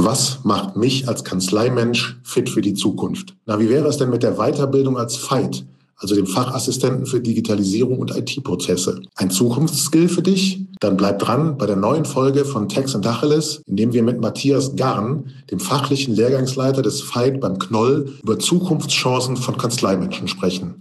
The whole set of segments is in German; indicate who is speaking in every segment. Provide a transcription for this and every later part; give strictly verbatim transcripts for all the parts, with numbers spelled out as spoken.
Speaker 1: was macht mich als Kanzleimensch fit für die Zukunft? Na, wie wäre es denn mit der Weiterbildung als F A I T, also dem Fachassistenten für Digitalisierung und I T-Prozesse? Ein Zukunftsskill für dich? Dann bleib dran bei der neuen Folge von Tax and Tacheles, in dem wir mit Matthias Garn, dem fachlichen Lehrgangsleiter des F A I T beim Knoll, über Zukunftschancen von Kanzleimenschen sprechen.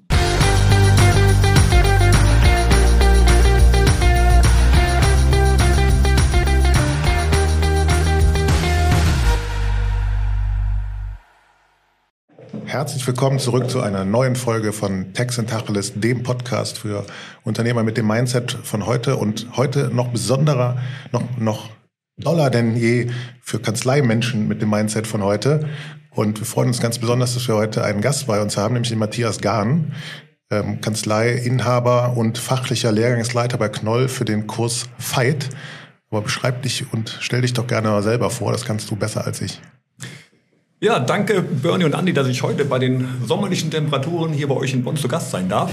Speaker 2: Herzlich willkommen zurück zu einer neuen Folge von Tax and Tacheles, dem Podcast für Unternehmer mit dem Mindset von heute und heute noch besonderer, noch, noch doller denn je für Kanzleimenschen mit dem Mindset von heute. Und wir freuen uns ganz besonders, dass wir heute einen Gast bei uns haben, nämlich den Matthias Garn, ähm, Kanzleiinhaber und fachlicher Lehrgangsleiter bei Knoll für den Kurs F A I T. Aber beschreib dich und stell dich doch gerne mal selber vor, das kannst du besser als ich.
Speaker 3: Ja, danke Bernie und Andi, dass ich heute bei den sommerlichen Temperaturen hier bei euch in Bonn zu Gast sein darf.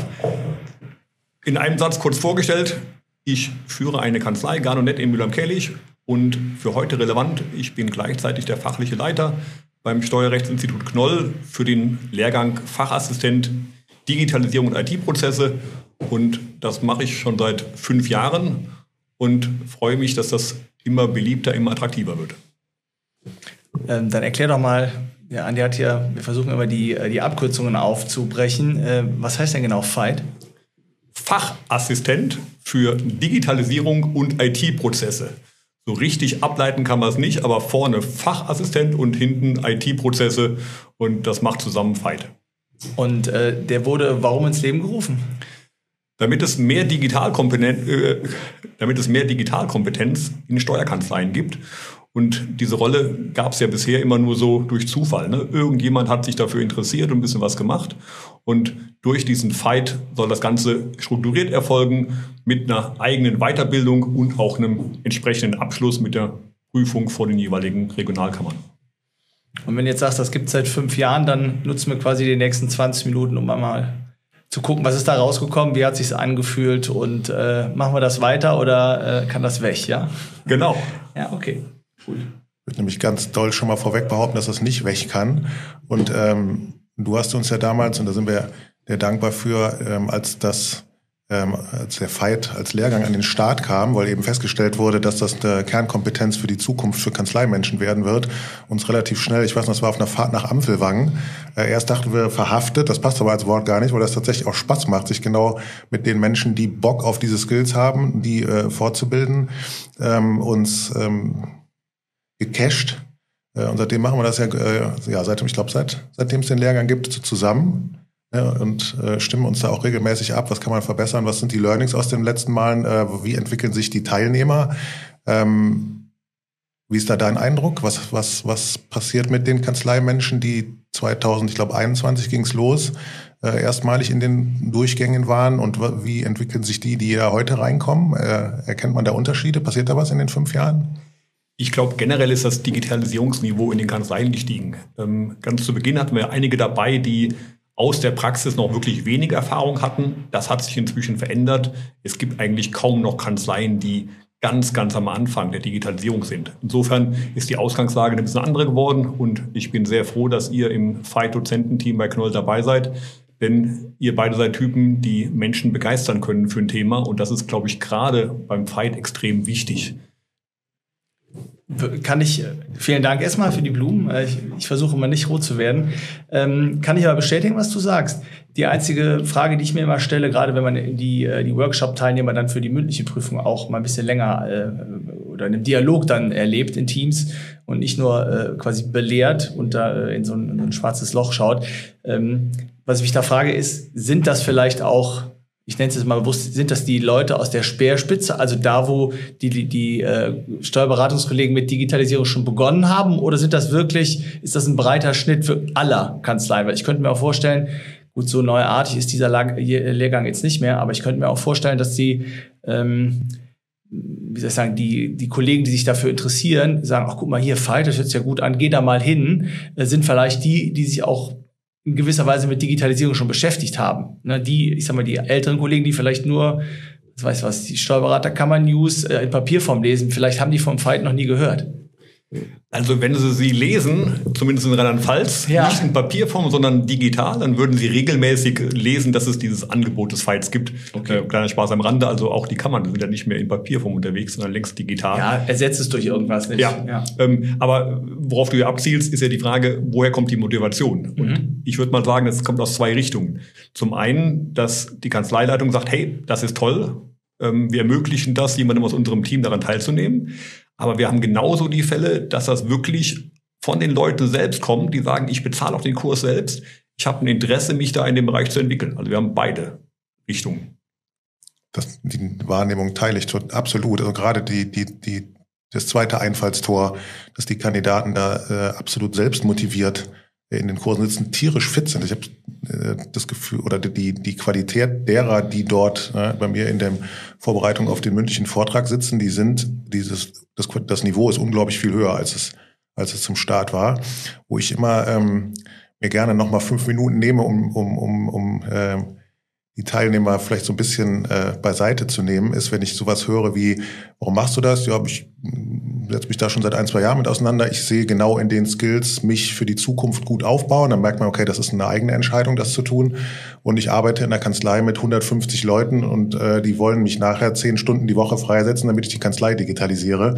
Speaker 3: In einem Satz kurz vorgestellt, ich führe eine Kanzlei, Garn und Nett in Mülheim-Kehlich und für heute relevant, ich bin gleichzeitig der fachliche Leiter beim Steuerrechtsinstitut Knoll für den Lehrgang Fachassistent Digitalisierung und I T-Prozesse und das mache ich schon seit fünf Jahren und freue mich, dass das immer beliebter, immer attraktiver wird.
Speaker 4: Ähm, dann erklär doch mal, ja, Andi hat ja, wir versuchen immer die, die Abkürzungen aufzubrechen. Äh, was heißt denn genau F A I T?
Speaker 3: Fachassistent für Digitalisierung und I T-Prozesse. So richtig ableiten kann man es nicht, aber vorne Fachassistent und hinten I T-Prozesse und das macht zusammen F A I T.
Speaker 4: Und äh, der wurde warum ins Leben gerufen?
Speaker 3: Damit es mehr Digitalkompetenz, äh, damit es mehr Digitalkompetenz in Steuerkanzleien gibt. Und diese Rolle gab es ja bisher immer nur so durch Zufall. Ne? Irgendjemand hat sich dafür interessiert und ein bisschen was gemacht. Und durch diesen F A I T soll das Ganze strukturiert erfolgen mit einer eigenen Weiterbildung und auch einem entsprechenden Abschluss mit der Prüfung vor den jeweiligen Regionalkammern.
Speaker 4: Und wenn du jetzt sagst, das gibt es seit fünf Jahren, dann nutzen wir quasi die nächsten zwanzig Minuten, um mal zu gucken, was ist da rausgekommen, wie hat es sich angefühlt und äh, machen wir das weiter oder äh, kann das weg, ja?
Speaker 3: Genau.
Speaker 4: Ja, okay. Cool.
Speaker 2: Ich würde nämlich ganz doll schon mal vorweg behaupten, dass das nicht weg kann. Und ähm, du hast uns ja damals, und da sind wir sehr dankbar für, ähm, als das, ähm, als der F A I T als Lehrgang an den Start kam, weil eben festgestellt wurde, dass das eine Kernkompetenz für die Zukunft für Kanzleimenschen werden wird, uns relativ schnell, ich weiß noch, das war auf einer Fahrt nach Ampelwangen, äh, erst dachten wir verhaftet, das passt aber als Wort gar nicht, weil das tatsächlich auch Spaß macht, sich genau mit den Menschen, die Bock auf diese Skills haben, die äh, fortzubilden, ähm, uns ähm, gecached. Und seitdem machen wir das ja, ja seitdem, ich glaube, seit, seitdem es den Lehrgang gibt, zusammen. Ja, und äh, stimmen uns da auch regelmäßig ab. Was kann man verbessern? Was sind die Learnings aus den letzten Malen? Äh, wie entwickeln sich die Teilnehmer? Ähm, wie ist da dein Eindruck? Was, was, was passiert mit den Kanzleimenschen, die zweitausend, ich glaube, einundzwanzig ging es los, äh, erstmalig in den Durchgängen waren? Und wie entwickeln sich die, die ja heute reinkommen? Äh, erkennt man da Unterschiede? Passiert da was in den fünf Jahren?
Speaker 3: Ich glaube, generell ist das Digitalisierungsniveau in den Kanzleien gestiegen. Ähm, ganz zu Beginn hatten wir einige dabei, die aus der Praxis noch wirklich wenig Erfahrung hatten. Das hat sich inzwischen verändert. Es gibt eigentlich kaum noch Kanzleien, die ganz, ganz am Anfang der Digitalisierung sind. Insofern ist die Ausgangslage ein bisschen andere geworden und ich bin sehr froh, dass ihr im F A I T-Dozententeam bei Knoll dabei seid. Denn ihr beide seid Typen, die Menschen begeistern können für ein Thema und das ist, glaube ich, gerade beim F A I T extrem wichtig.
Speaker 4: Kann ich, vielen Dank erstmal für die Blumen. Ich, ich versuche immer nicht rot zu werden. Ähm, kann ich aber bestätigen, was du sagst. Die einzige Frage, die ich mir immer stelle, gerade wenn man die, die Workshop-Teilnehmer dann für die mündliche Prüfung auch mal ein bisschen länger äh, oder in einem Dialog dann erlebt in Teams und nicht nur äh, quasi belehrt und da äh, in, so ein, in so ein schwarzes Loch schaut. Ähm, was ich mich da frage ist, sind das vielleicht auch, ich nenne es jetzt mal bewusst, sind das die Leute aus der Speerspitze, also da, wo die, die, die äh, Steuerberatungskollegen mit Digitalisierung schon begonnen haben? Oder sind das wirklich, ist das ein breiter Schnitt für aller Kanzleien? Weil ich könnte mir auch vorstellen, gut, so neuartig ist dieser Lag- Lehrgang jetzt nicht mehr, aber ich könnte mir auch vorstellen, dass die, ähm, wie soll ich sagen, die, die Kollegen, die sich dafür interessieren, sagen, ach guck mal hier, F A I T, das hört sich ja gut an, geh da mal hin, äh, sind vielleicht die, die sich auch in gewisser Weise mit Digitalisierung schon beschäftigt haben. Ne, die, ich sag mal, die älteren Kollegen, die vielleicht nur, was weiß was, die Steuerberaterkammer-News äh, in Papierform lesen, vielleicht haben die vom F A I T noch nie gehört.
Speaker 3: Also wenn Sie sie lesen, zumindest in Rheinland-Pfalz, ja. nicht in Papierform, sondern digital, dann würden Sie regelmäßig lesen, dass es dieses Angebot des Fights gibt. Okay. Äh, kleiner Spaß am Rande, also auch die Kammern sind ja nicht mehr in Papierform unterwegs, sondern längst digital.
Speaker 4: Ja, ersetzt es durch irgendwas nicht.
Speaker 3: Ja, ja. Ähm, aber worauf du ja abzielst, ist ja die Frage, woher kommt die Motivation? Und mhm. ich würde mal sagen, das kommt aus zwei Richtungen. Zum einen, dass die Kanzleileitung sagt, hey, das ist toll, ähm, wir ermöglichen das, jemandem aus unserem Team daran teilzunehmen. Aber wir haben genauso die Fälle, dass das wirklich von den Leuten selbst kommt, die sagen, ich bezahle auch den Kurs selbst. Ich habe ein Interesse, mich da in dem Bereich zu entwickeln. Also wir haben beide Richtungen.
Speaker 2: Das, die Wahrnehmung teile ich absolut. Also gerade die, die, die, das zweite Einfallstor, dass die Kandidaten da äh, absolut selbst motiviert in den Kursen sitzen, tierisch fit sind. Ich habe äh, das Gefühl, oder die, die Qualität derer, die dort äh, bei mir in der Vorbereitung auf den mündlichen Vortrag sitzen, die sind, dieses, das, das Niveau ist unglaublich viel höher, als es, als es zum Start war, wo ich immer ähm, mir gerne nochmal fünf Minuten nehme, um, um, um, um äh, die Teilnehmer vielleicht so ein bisschen äh, beiseite zu nehmen, ist, wenn ich sowas höre wie, warum machst du das? Ja, ich setze mich da schon seit ein, zwei Jahren mit auseinander. Ich sehe genau in den Skills mich für die Zukunft gut aufbauen. Dann merkt man, okay, das ist eine eigene Entscheidung, das zu tun. Und ich arbeite in der Kanzlei mit hundertfünfzig Leuten und äh, die wollen mich nachher zehn Stunden die Woche freisetzen, damit ich die Kanzlei digitalisiere.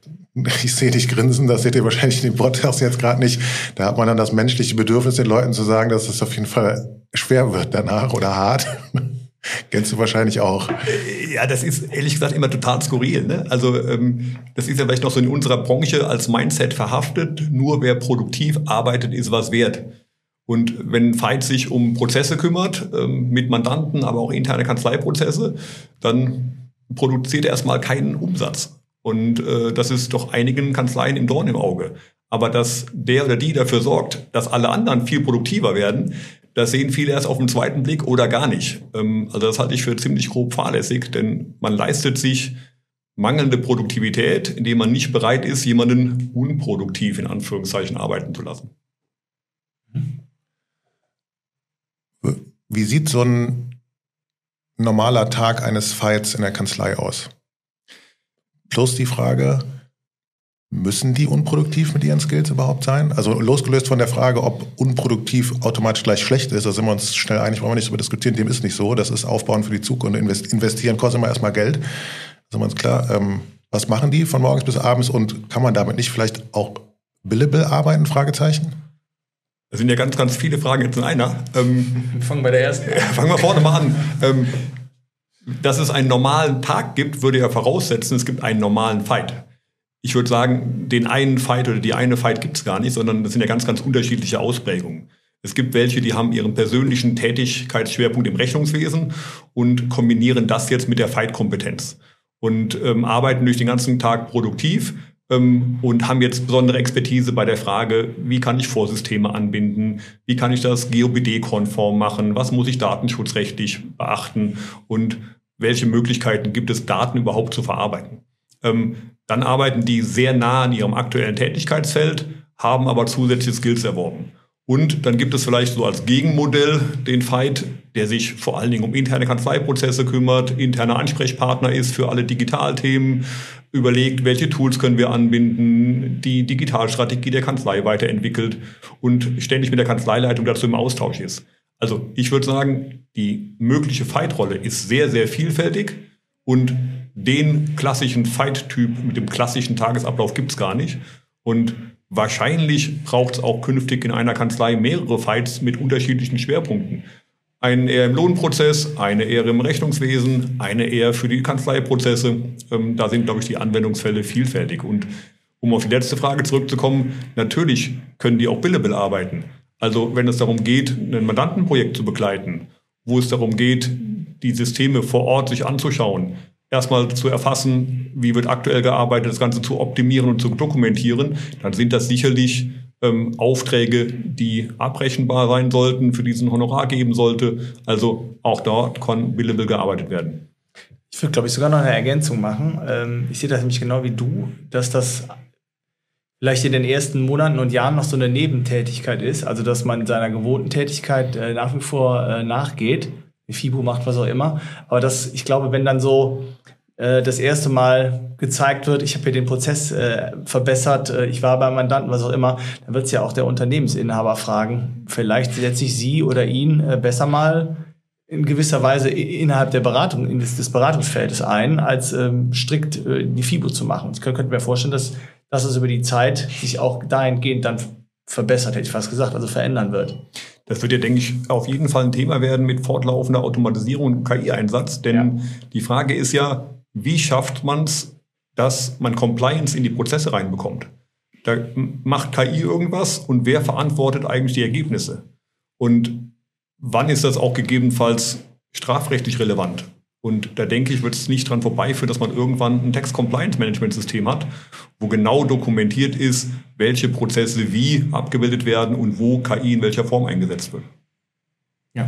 Speaker 2: Ich sehe dich grinsen, das seht ihr wahrscheinlich in dem Podcast jetzt gerade nicht. Da hat man dann das menschliche Bedürfnis, den Leuten zu sagen, dass es auf jeden Fall schwer wird danach oder hart. Kennst du wahrscheinlich auch.
Speaker 3: Ja, das ist ehrlich gesagt immer total skurril. Ne? Also ähm, das ist ja vielleicht noch so in unserer Branche als Mindset verhaftet. Nur wer produktiv arbeitet, ist was wert. Und wenn Veit sich um Prozesse kümmert, ähm, mit Mandanten, aber auch interne Kanzleiprozesse, dann produziert er erstmal keinen Umsatz. Und äh, das ist doch einigen Kanzleien im Dorn im Auge. Aber dass der oder die dafür sorgt, dass alle anderen viel produktiver werden, das sehen viele erst auf den zweiten Blick oder gar nicht. Ähm, also das halte ich für ziemlich grob fahrlässig, denn man leistet sich mangelnde Produktivität, indem man nicht bereit ist, jemanden unproduktiv in Anführungszeichen arbeiten zu lassen.
Speaker 2: Wie sieht so ein normaler Tag eines Fights in der Kanzlei aus? Plus die Frage, müssen die unproduktiv mit ihren Skills überhaupt sein? Also losgelöst von der Frage, ob unproduktiv automatisch gleich schlecht ist, da sind wir uns schnell einig, wollen wir nicht darüber diskutieren, dem ist nicht so. Das ist Aufbauen für die Zukunft. Investieren kostet immer erstmal Geld. Da sind wir uns klar. Ähm, was machen die von morgens bis abends und kann man damit nicht vielleicht auch billable arbeiten? Fragezeichen.
Speaker 3: Das sind ja ganz, ganz viele Fragen jetzt in einer. Ähm,
Speaker 4: wir fangen bei der ersten an.
Speaker 3: Fangen wir vorne mal an. Ähm, Dass es einen normalen Tag gibt, würde ja voraussetzen, es gibt einen normalen Fight. Ich würde sagen, den einen Fight oder die eine Fight gibt es gar nicht, sondern das sind ja ganz, ganz unterschiedliche Ausprägungen. Es gibt welche, die haben ihren persönlichen Tätigkeitsschwerpunkt im Rechnungswesen und kombinieren das jetzt mit der Fight-Kompetenz und ähm, arbeiten durch den ganzen Tag produktiv ähm, und haben jetzt besondere Expertise bei der Frage, wie kann ich Vorsysteme anbinden, wie kann ich das G O B D-konform machen, was muss ich datenschutzrechtlich beachten und welche Möglichkeiten gibt es, Daten überhaupt zu verarbeiten. Ähm, dann arbeiten die sehr nah an ihrem aktuellen Tätigkeitsfeld, haben aber zusätzliche Skills erworben. Und dann gibt es vielleicht so als Gegenmodell den Fight, der sich vor allen Dingen um interne Kanzleiprozesse kümmert, interner Ansprechpartner ist für alle Digitalthemen, überlegt, welche Tools können wir anbinden, die Digitalstrategie der Kanzlei weiterentwickelt und ständig mit der Kanzleileitung dazu im Austausch ist. Also ich würde sagen, die mögliche Fight-Rolle ist sehr, sehr vielfältig und den klassischen Fight-Typ mit dem klassischen Tagesablauf gibt es gar nicht. Und wahrscheinlich braucht es auch künftig in einer Kanzlei mehrere Fights mit unterschiedlichen Schwerpunkten. Einen eher im Lohnprozess, eine eher im Rechnungswesen, eine eher für die Kanzleiprozesse. Ähm, da sind, glaube ich, die Anwendungsfälle vielfältig. Und um auf die letzte Frage zurückzukommen, natürlich können die auch billable arbeiten. Also wenn es darum geht, ein Mandantenprojekt zu begleiten, wo es darum geht, die Systeme vor Ort sich anzuschauen, erstmal zu erfassen, wie wird aktuell gearbeitet, das Ganze zu optimieren und zu dokumentieren, dann sind das sicherlich ähm, Aufträge, die abrechenbar sein sollten, für diesen Honorar geben sollte. Also auch dort kann billable gearbeitet werden.
Speaker 4: Ich würde, glaube ich, sogar noch eine Ergänzung machen. Ähm, ich sehe das nämlich genau wie du, dass das vielleicht in den ersten Monaten und Jahren noch so eine Nebentätigkeit ist, also dass man seiner gewohnten Tätigkeit äh, nach wie vor äh, nachgeht. Die FIBO macht was auch immer. Aber das, ich glaube, wenn dann so äh, das erste Mal gezeigt wird, ich habe hier den Prozess äh, verbessert, äh, ich war beim Mandanten, was auch immer, dann wird es ja auch der Unternehmensinhaber fragen, vielleicht setze ich Sie oder ihn äh, besser mal in gewisser Weise innerhalb der Beratung, in des, des Beratungsfeldes ein, als ähm, strikt äh, die FIBO zu machen. Ich könnte mir vorstellen, dass, dass es über die Zeit sich auch dahingehend dann verbessert, hätte ich fast gesagt, also verändern wird.
Speaker 3: Das wird ja, denke ich, auf jeden Fall ein Thema werden mit fortlaufender Automatisierung und K I-Einsatz. Denn ja. die Frage ist ja, wie schafft man es, dass man Compliance in die Prozesse reinbekommt? Da macht K I irgendwas und wer verantwortet eigentlich die Ergebnisse? Und wann ist das auch gegebenenfalls strafrechtlich relevant? Und da denke ich, wird es nicht dran vorbeiführen, dass man irgendwann ein Tax-Compliance-Management-System hat, wo genau dokumentiert ist, welche Prozesse wie abgebildet werden und wo K I in welcher Form eingesetzt wird.
Speaker 4: Ja.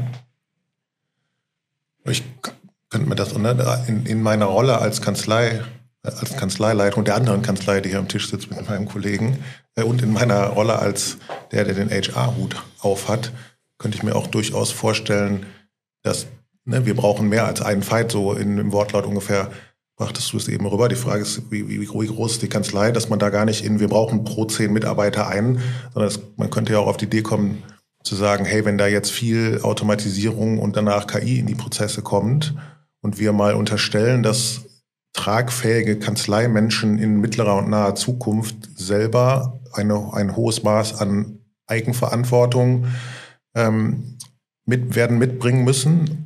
Speaker 2: Ich könnte mir das in, in meiner Rolle als Kanzlei, als Kanzleileitung der anderen Kanzlei, die hier am Tisch sitzt mit meinem Kollegen, und in meiner Rolle als der, der den H R-Hut aufhat, könnte ich mir auch durchaus vorstellen, dass ne, wir brauchen mehr als einen Fight, so in, im Wortlaut ungefähr brachtest du es eben rüber. Die Frage ist, wie, wie, wie groß ist die Kanzlei, dass man da gar nicht in, wir brauchen pro zehn Mitarbeiter einen, sondern es, man könnte ja auch auf die Idee kommen, zu sagen, hey, wenn da jetzt viel Automatisierung und danach K I in die Prozesse kommt und wir mal unterstellen, dass tragfähige Kanzleimenschen in mittlerer und naher Zukunft selber eine, ein hohes Maß an Eigenverantwortung ähm, mit, werden mitbringen müssen,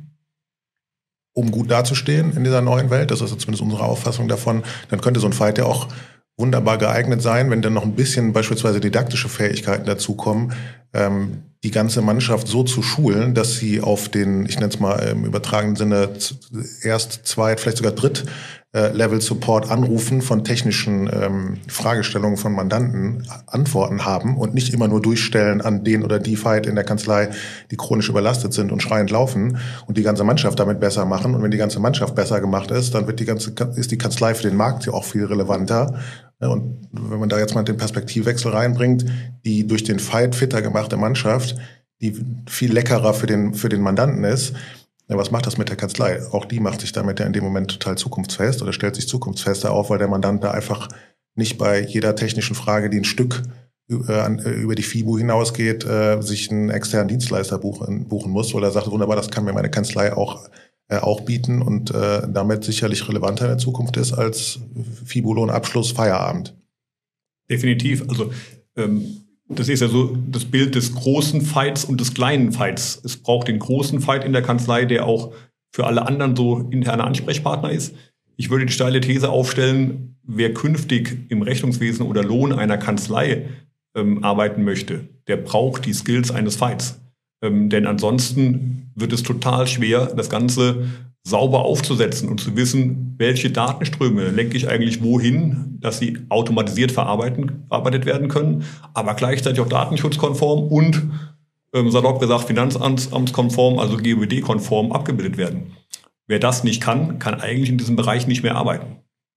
Speaker 2: um gut dazustehen in dieser neuen Welt. Das ist zumindest unsere Auffassung davon. Dann könnte so ein Fight ja auch wunderbar geeignet sein, wenn dann noch ein bisschen beispielsweise didaktische Fähigkeiten dazukommen, ähm, die ganze Mannschaft so zu schulen, dass sie auf den, ich nenne es mal im übertragenen Sinne, erst, zweit, vielleicht sogar dritt Level-Support anrufen, von technischen ähm, Fragestellungen von Mandanten Antworten haben und nicht immer nur durchstellen an den oder die Fight in der Kanzlei, die chronisch überlastet sind und schreiend laufen und die ganze Mannschaft damit besser machen. Und wenn die ganze Mannschaft besser gemacht ist, dann wird die ganze, ist die Kanzlei für den Markt ja auch viel relevanter. Und wenn man da jetzt mal den Perspektivwechsel reinbringt, die durch den Fight fitter gemachte Mannschaft, die viel leckerer für den, für den Mandanten ist, ja, was macht das mit der Kanzlei? Auch die macht sich damit ja in dem Moment total zukunftsfest oder stellt sich zukunftsfester auf, weil der Mandant da einfach nicht bei jeder technischen Frage, die ein Stück äh, über die FIBO hinausgeht, äh, sich einen externen Dienstleister buchen, buchen muss, weil er sagt, wunderbar, das kann mir meine Kanzlei auch, äh, auch bieten und äh, damit sicherlich relevanter in der Zukunft ist als FIBO-Lohnabschluss Feierabend.
Speaker 3: Definitiv. Also ähm das ist ja so das Bild des großen Fights und des kleinen Fights. Es braucht den großen Fight in der Kanzlei, der auch für alle anderen so interner Ansprechpartner ist. Ich würde die steile These aufstellen, wer künftig im Rechnungswesen oder Lohn einer Kanzlei ähm, arbeiten möchte, der braucht die Skills eines Fights. Ähm, denn ansonsten wird es total schwer, das Ganze sauber aufzusetzen und zu wissen, welche Datenströme lenke ich eigentlich wohin, dass sie automatisiert verarbeiten, verarbeitet werden können, aber gleichzeitig auch datenschutzkonform und, ähm, salopp gesagt, finanzamtskonform, also G O B D-konform abgebildet werden. Wer das nicht kann, kann eigentlich in diesem Bereich nicht mehr arbeiten.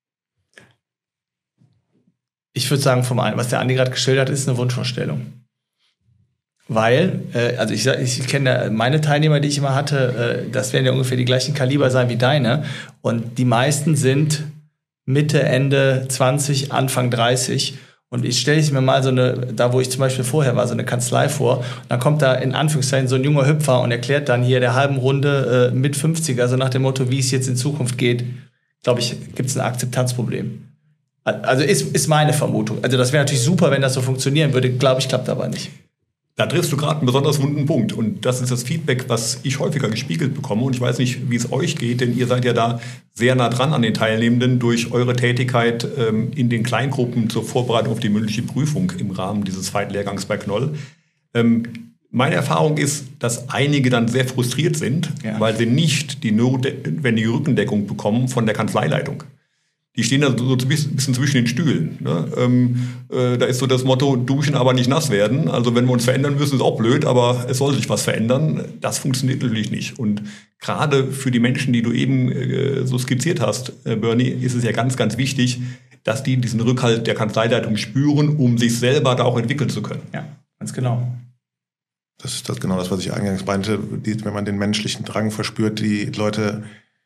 Speaker 4: Ich würde sagen, vom einen, was der Andi gerade geschildert hat, ist eine Wunschvorstellung. Weil, äh, also ich, ich kenne meine Teilnehmer, die ich immer hatte, äh, das werden ja ungefähr die gleichen Kaliber sein wie deine. Und die meisten sind Mitte, Ende zwanzig, Anfang dreißig. Und ich stelle mir mal so eine, da wo ich zum Beispiel vorher war, so eine Kanzlei vor. Und dann kommt da in Anführungszeichen so ein junger Hüpfer und erklärt dann hier der halben Runde äh, mit fünfziger, also nach dem Motto, wie es jetzt in Zukunft geht, glaube ich, gibt es ein Akzeptanzproblem. Also ist, ist meine Vermutung. Also das wäre natürlich super, wenn das so funktionieren würde. Glaube ich, klappt aber nicht.
Speaker 3: Da triffst du gerade einen besonders wunden Punkt. Und das ist das Feedback, was ich häufiger gespiegelt bekomme. Und ich weiß nicht, wie es euch geht, denn ihr seid ja da sehr nah dran an den Teilnehmenden durch eure Tätigkeit ähm, in den Kleingruppen zur Vorbereitung auf die mündliche Prüfung im Rahmen dieses Fight-Lehrgangs bei Knoll. Ähm, meine Erfahrung ist, dass einige dann sehr frustriert sind, ja. weil sie nicht die notwendige Rückendeckung bekommen von der Kanzleileitung. Die stehen da so ein bisschen zwischen den Stühlen. Ne? Ähm, äh, da ist so das Motto, duschen, aber nicht nass werden. Also wenn wir uns verändern müssen, ist auch blöd, aber es soll sich was verändern. Das funktioniert natürlich nicht. Und gerade für die Menschen, die du eben äh, so skizziert hast, äh, Bernie, ist es ja ganz, ganz wichtig, dass die diesen Rückhalt der Kanzleileitung spüren, um sich selber da auch entwickeln zu können.
Speaker 4: Ja, ganz genau.
Speaker 2: Das ist das genau das, was ich eingangs meinte. Die, wenn man den menschlichen Drang verspürt, die Leute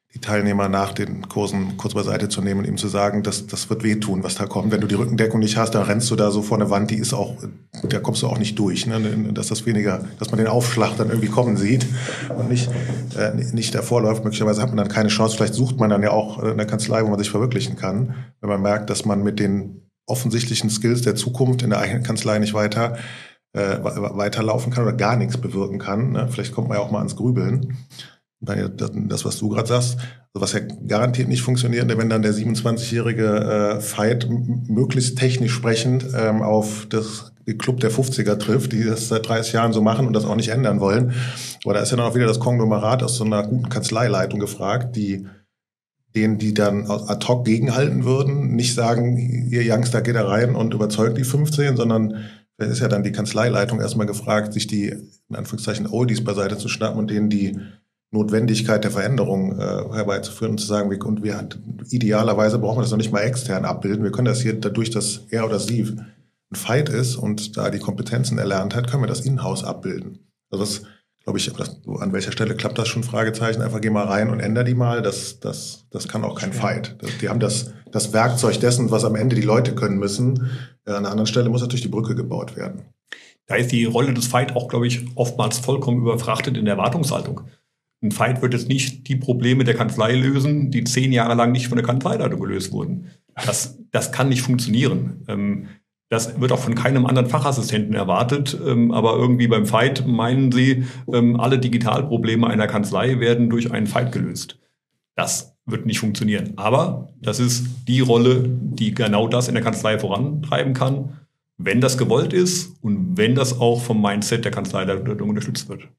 Speaker 2: die Teilnehmer nach den Kursen kurz beiseite zu nehmen und ihm zu sagen, das, das wird wehtun, was da kommt. Wenn du die Rückendeckung nicht hast, dann rennst du da so vor eine Wand, die ist auch, da kommst du auch nicht durch. Ne? Dass das weniger, dass man den Aufschlag dann irgendwie kommen sieht und nicht, äh, nicht davor läuft. Möglicherweise hat man dann keine Chance. Vielleicht sucht man dann ja auch eine Kanzlei, wo man sich verwirklichen kann, wenn man merkt, dass man mit den offensichtlichen Skills der Zukunft in der eigenen Kanzlei nicht weiter äh, weiterlaufen kann oder gar nichts bewirken kann. Ne? Vielleicht kommt man ja auch mal ans Grübeln. Das, was du gerade sagst, was ja garantiert nicht funktioniert, wenn dann der siebenundzwanzigjährige äh, Veit möglichst technisch sprechend ähm, auf das Club der fünfziger trifft, die das seit dreißig Jahren so machen und das auch nicht ändern wollen. Aber da ist ja dann auch wieder das Konglomerat aus so einer guten Kanzleileitung gefragt, die denen, die dann ad hoc gegenhalten würden, nicht sagen, ihr Youngster geht da rein und überzeugt die fünfzehn, sondern da ist ja dann die Kanzleileitung erstmal gefragt, sich die, in Anführungszeichen, Oldies beiseite zu schnappen und denen die Notwendigkeit der Veränderung äh, herbeizuführen und zu sagen, wir, und wir idealerweise brauchen wir das noch nicht mal extern abbilden. Wir können das hier dadurch, dass er oder sie ein Veit ist und da die Kompetenzen erlernt hat, können wir das in-house abbilden. Also das, glaube ich, das, an welcher Stelle klappt das schon? Fragezeichen. Einfach geh mal rein und änder die mal. Das, das, das kann auch kein Veit. Die haben das, das Werkzeug dessen, was am Ende die Leute können müssen. An einer anderen Stelle muss natürlich die Brücke gebaut werden.
Speaker 3: Da ist die Rolle des Veit auch, glaube ich, oftmals vollkommen überfrachtet in der Erwartungshaltung. Ein Veit wird jetzt nicht die Probleme der Kanzlei lösen, die zehn Jahre lang nicht von der Kanzleileitung gelöst wurden. Das, das kann nicht funktionieren. Das wird auch von keinem anderen Fachassistenten erwartet. Aber irgendwie beim Veit meinen sie, alle Digitalprobleme einer Kanzlei werden durch einen Veit gelöst. Das wird nicht funktionieren. Aber das ist die Rolle, die genau das in der Kanzlei vorantreiben kann, wenn das gewollt ist und wenn das auch vom Mindset der Kanzleileitung unterstützt wird.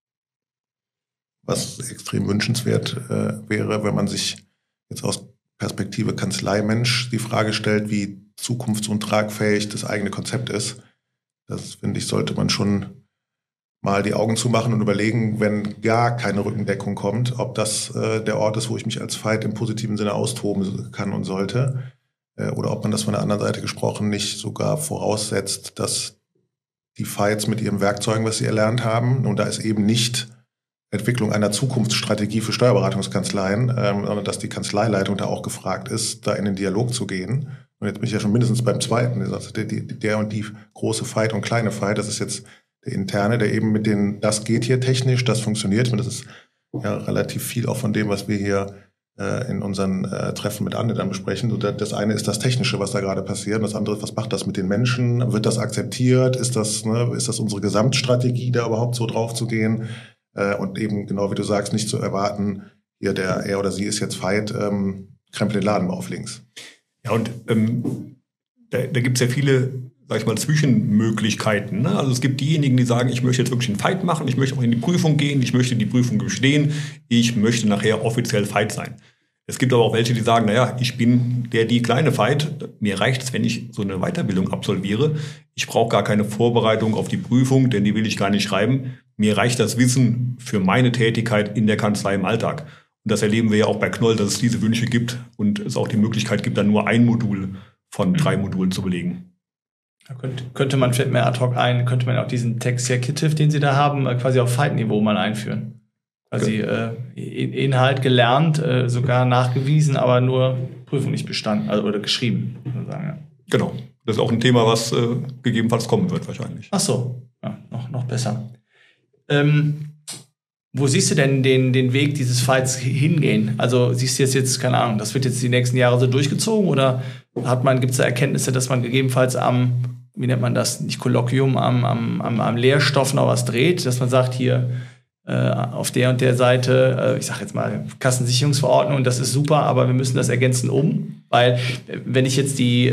Speaker 2: Was extrem wünschenswert äh, wäre, wenn man sich jetzt aus Perspektive Kanzleimensch die Frage stellt, wie zukunfts- und tragfähig das eigene Konzept ist. Das, finde ich, sollte man schon mal die Augen zumachen und überlegen, wenn gar keine Rückendeckung kommt, ob das äh, der Ort ist, wo ich mich als Veit im positiven Sinne austoben kann und sollte. Äh, oder ob man das von der anderen Seite gesprochen nicht sogar voraussetzt, dass die Veits mit ihren Werkzeugen, was sie erlernt haben, und da ist eben nicht Entwicklung einer Zukunftsstrategie für Steuerberatungskanzleien, ähm, sondern dass die Kanzleileitung da auch gefragt ist, da in den Dialog zu gehen. Und jetzt bin ich ja schon mindestens beim zweiten. Also der, der und die große Veit und kleine Veit, das ist jetzt der interne, der eben mit den, das geht hier technisch, das funktioniert. Und das ist ja relativ viel auch von dem, was wir hier äh, in unseren äh, Treffen mit Anne dann besprechen. Und das eine ist das Technische, was da gerade passiert. Und das andere, was macht das mit den Menschen? Wird das akzeptiert? Ist das, ne, ist das unsere Gesamtstrategie, da überhaupt so drauf zu gehen? Und eben, genau wie du sagst, nicht zu erwarten, hier der, er oder sie ist jetzt Veit, ähm, krempelt den Laden mal auf links.
Speaker 3: Ja, und ähm, da, da gibt es ja viele, sag ich mal, Zwischenmöglichkeiten. Ne? Also es gibt diejenigen, die sagen, ich möchte jetzt wirklich einen Veit machen, ich möchte auch in die Prüfung gehen, ich möchte die Prüfung bestehen, ich möchte nachher offiziell Veit sein. Es gibt aber auch welche, die sagen, naja, ich bin der, die kleine Veit, mir reicht es, wenn ich so eine Weiterbildung absolviere. Ich brauche gar keine Vorbereitung auf die Prüfung, denn die will ich gar nicht schreiben. Mir reicht das Wissen für meine Tätigkeit in der Kanzlei im Alltag. Und das erleben wir ja auch bei Knoll, dass es diese Wünsche gibt und es auch die Möglichkeit gibt, dann nur ein Modul von drei Modulen zu belegen.
Speaker 4: Da könnte, könnte man, fällt mir ad hoc ein, könnte man auch diesen Executive, den Sie da haben, quasi auf Veit-Niveau mal einführen. Quasi äh, Inhalt gelernt, äh, sogar nachgewiesen, aber nur Prüfung nicht bestanden, also oder geschrieben. Sozusagen, ja.
Speaker 3: Genau. Das ist auch ein Thema, was äh, gegebenenfalls kommen wird wahrscheinlich.
Speaker 4: Ach so, ja, noch, noch besser. Ähm, wo siehst du denn den, den Weg dieses Veits hingehen? Also siehst du jetzt, jetzt, keine Ahnung, das wird jetzt die nächsten Jahre so durchgezogen oder hat man, gibt es da Erkenntnisse, dass man gegebenenfalls am, wie nennt man das, nicht Kolloquium, am, am, am, am Lehrstoff noch was dreht, dass man sagt, hier auf der und der Seite, ich sage jetzt mal Kassensicherungsverordnung, das ist super, aber wir müssen das ergänzen um, weil wenn ich jetzt die,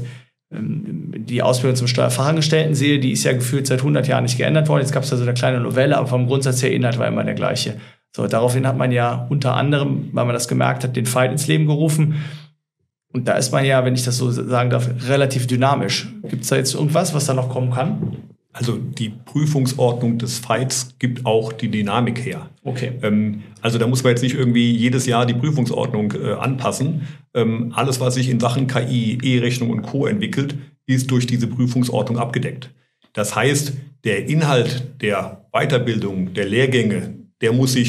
Speaker 4: die Ausbildung zum Steuerfachangestellten sehe, die ist ja gefühlt seit hundert Jahren nicht geändert worden, jetzt gab es da so eine kleine Novelle, aber vom Grundsatz her, Inhalt war immer der gleiche. So, daraufhin hat man ja unter anderem, weil man das gemerkt hat, den Veit ins Leben gerufen und da ist man ja, wenn ich das so sagen darf, relativ dynamisch. Gibt es da jetzt irgendwas, was da noch kommen kann?
Speaker 3: Also die Prüfungsordnung des Veits gibt auch die Dynamik her.
Speaker 4: Okay.
Speaker 3: Ähm, also da muss man jetzt nicht irgendwie jedes Jahr die Prüfungsordnung äh, anpassen. Ähm, alles, was sich in Sachen K I, E-Rechnung und Co. entwickelt, ist durch diese Prüfungsordnung abgedeckt. Das heißt, der Inhalt der Weiterbildung, der Lehrgänge, der muss sich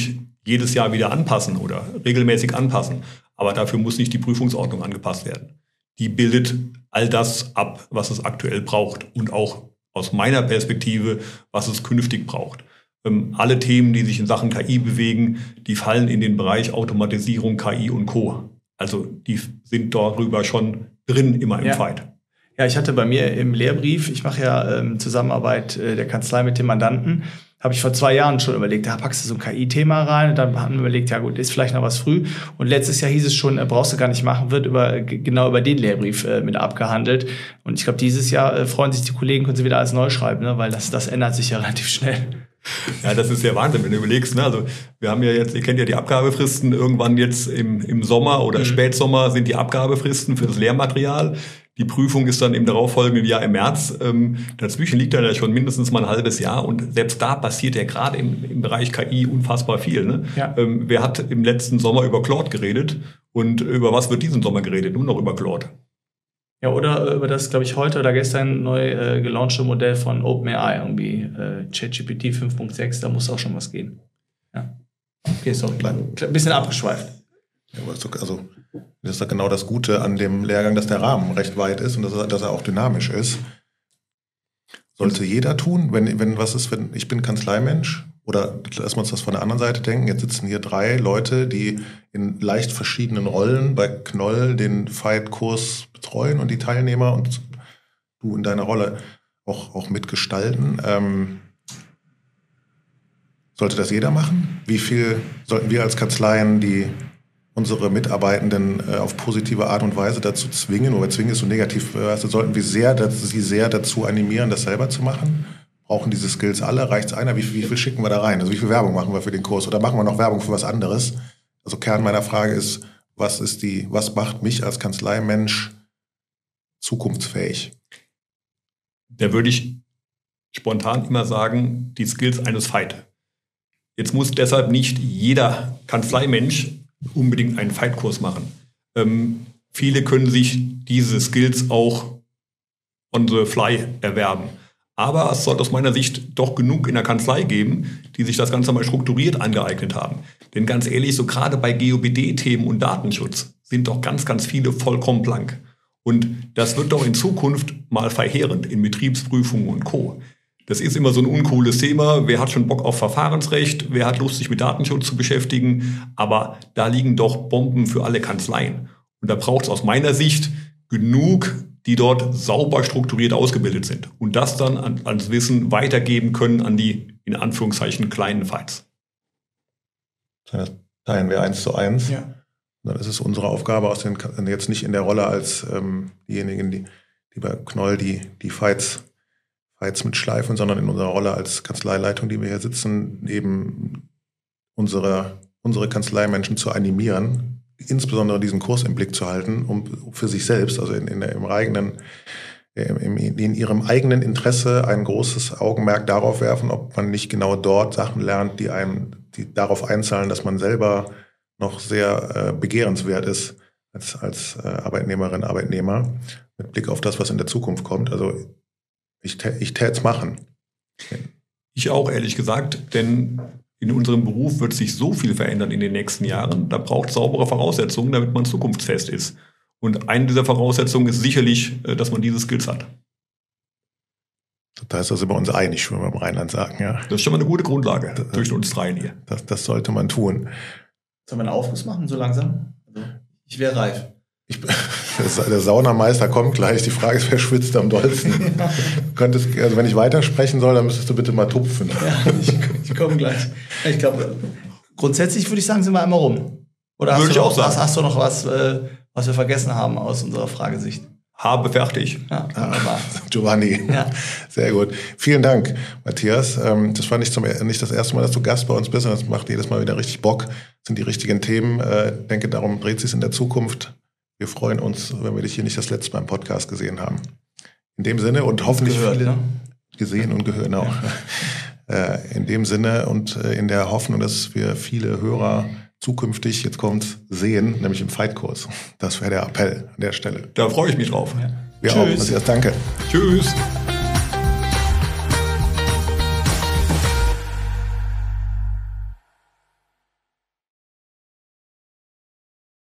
Speaker 3: jedes Jahr wieder anpassen oder regelmäßig anpassen. Aber dafür muss nicht die Prüfungsordnung angepasst werden. Die bildet all das ab, was es aktuell braucht und auch aus meiner Perspektive, was es künftig braucht. Ähm, alle Themen, die sich in Sachen K I bewegen, die fallen in den Bereich Automatisierung, K I und Co. Also die sind darüber schon drin, immer im
Speaker 4: ja.
Speaker 3: Fight.
Speaker 4: Ja, ich hatte bei mir im Lehrbrief, ich mache ja ähm, Zusammenarbeit äh, der Kanzlei mit dem Mandanten, habe ich vor zwei Jahren schon überlegt, da packst du so ein K I-Thema rein und dann haben wir überlegt, ja gut, ist vielleicht noch was früh. Und letztes Jahr hieß es schon, äh, brauchst du gar nicht machen, wird über genau über den Lehrbrief äh, mit abgehandelt. Und ich glaube, dieses Jahr äh, freuen sich die Kollegen, können sie wieder alles neu schreiben, ne? Weil das, das ändert sich ja relativ schnell.
Speaker 3: Ja, das ist ja Wahnsinn, wenn du überlegst. Ne? Also wir haben ja jetzt, ihr kennt ja die Abgabefristen, irgendwann jetzt im, im Sommer oder mhm. Spätsommer sind die Abgabefristen für das Lehrmaterial. Die Prüfung ist dann im darauffolgenden Jahr im März. Ähm, dazwischen liegt dann ja schon mindestens mal ein halbes Jahr. Und selbst da passiert ja gerade im, im Bereich K I unfassbar viel. Ne? Ja. Ähm, wer hat im letzten Sommer über Claude geredet? Und über was wird diesen Sommer geredet? Nur noch über Claude.
Speaker 4: Ja, oder über das, glaube ich, heute oder gestern neu äh, gelaunchte Modell von OpenAI, irgendwie äh, ChatGPT fünf Punkt sechs, da muss auch schon was gehen. Ja. Okay, sorry, ein bisschen abgeschweift.
Speaker 2: Ja, aber also, das ist ja genau das Gute an dem Lehrgang, dass der Rahmen recht weit ist und dass er, dass er auch dynamisch ist. Sollte jeder tun, wenn, wenn was ist, wenn ich bin Kanzleimensch, oder lassen wir uns das von der anderen Seite denken, jetzt sitzen hier drei Leute, die in leicht verschiedenen Rollen bei Knoll den Fight-Kurs betreuen und die Teilnehmer und du in deiner Rolle auch, auch mitgestalten. Ähm, sollte das jeder machen? Wie viel sollten wir als Kanzleien die unsere Mitarbeitenden äh, auf positive Art und Weise dazu zwingen, oder zwingen ist so negativ, also sollten wir sehr, dass, sie sehr dazu animieren, das selber zu machen? Brauchen diese Skills alle? Reicht es einer? Wie, wie viel schicken wir da rein? Also wie viel Werbung machen wir für den Kurs? Oder machen wir noch Werbung für was anderes? Also Kern meiner Frage ist, was ist die, was macht mich als Kanzleimensch zukunftsfähig?
Speaker 3: Da würde ich spontan immer sagen, die Skills eines Fight. Jetzt muss deshalb nicht jeder Kanzleimensch unbedingt einen Fight-Kurs machen. Ähm, viele können sich diese Skills auch on the fly erwerben. Aber es sollte aus meiner Sicht doch genug in der Kanzlei geben, die sich das Ganze mal strukturiert angeeignet haben. Denn ganz ehrlich, so gerade bei G O B D-Themen und Datenschutz sind doch ganz, ganz viele vollkommen blank. Und das wird doch in Zukunft mal verheerend in Betriebsprüfungen und Co. Das ist immer so ein uncooles Thema. Wer hat schon Bock auf Verfahrensrecht? Wer hat Lust, sich mit Datenschutz zu beschäftigen? Aber da liegen doch Bomben für alle Kanzleien. Und da braucht es aus meiner Sicht genug, die dort sauber strukturiert ausgebildet sind. Und das dann an, ans Wissen weitergeben können an die, in Anführungszeichen, kleinen Fights.
Speaker 2: Das teilen wir eins zu eins.
Speaker 4: Ja.
Speaker 2: Dann ist es unsere Aufgabe, aus den, jetzt nicht in der Rolle als ähm, diejenigen, die, die bei Knoll die, die Fights Fights mitschleifen, sondern in unserer Rolle als Kanzleileitung, die wir hier sitzen, eben unsere, unsere Kanzleimenschen zu animieren, insbesondere diesen Kurs im Blick zu halten, um für sich selbst, also in, in, der, im eigenen, im, in ihrem eigenen Interesse ein großes Augenmerk darauf werfen, ob man nicht genau dort Sachen lernt, die einem, die darauf einzahlen, dass man selber noch sehr äh, begehrenswert ist als, als äh, Arbeitnehmerin, Arbeitnehmer, mit Blick auf das, was in der Zukunft kommt. Also Ich, ich täte es machen.
Speaker 3: Ich auch, ehrlich gesagt, denn in unserem Beruf wird sich so viel verändern in den nächsten Jahren. Da braucht es saubere Voraussetzungen, damit man zukunftsfest ist. Und eine dieser Voraussetzungen ist sicherlich, dass man diese Skills hat.
Speaker 2: Da ist das über uns einig, wenn wir im Rheinland sagen. Ja.
Speaker 3: Das ist schon mal eine gute Grundlage das, durch uns dreien hier.
Speaker 2: Das, das sollte man tun.
Speaker 4: Sollen wir einen Aufguss machen, so langsam? Also, ich wäre reif.
Speaker 2: Ich, der Saunameister kommt gleich. Die Frage ist, wer schwitzt am dollsten? Ja. Könntest, also wenn ich weitersprechen soll, dann müsstest du bitte mal tupfen.
Speaker 4: Ja, ich, ich komme gleich. Ich glaube, grundsätzlich würde ich sagen, sind wir einmal rum. Oder hast,
Speaker 3: würde
Speaker 4: du,
Speaker 3: ich
Speaker 4: noch,
Speaker 3: auch sagen.
Speaker 4: hast, hast du noch was, äh, was wir vergessen haben aus unserer Fragesicht?
Speaker 3: Habe fertig.
Speaker 4: Ja, wunderbar.
Speaker 2: Giovanni, ja. Sehr gut. Vielen Dank, Matthias. Das war nicht, zum, nicht das erste Mal, dass du Gast bei uns bist. Das macht jedes Mal wieder richtig Bock. Das sind die richtigen Themen. Ich denke, darum dreht sich in der Zukunft. Wir freuen uns, wenn wir dich hier nicht das letzte Mal im Podcast gesehen haben. In dem Sinne und hoffentlich
Speaker 4: gehört,
Speaker 2: viele
Speaker 4: ne?
Speaker 2: gesehen und gehört auch. Ja. In dem Sinne und in der Hoffnung, dass wir viele Hörer zukünftig, jetzt kommt's, sehen, nämlich im Fight-Kurs. Das wäre der Appell an der Stelle.
Speaker 3: Da freue ich mich drauf. Ja.
Speaker 2: Wir
Speaker 4: Tschüss.
Speaker 2: auch. Matthias, danke.
Speaker 3: Tschüss.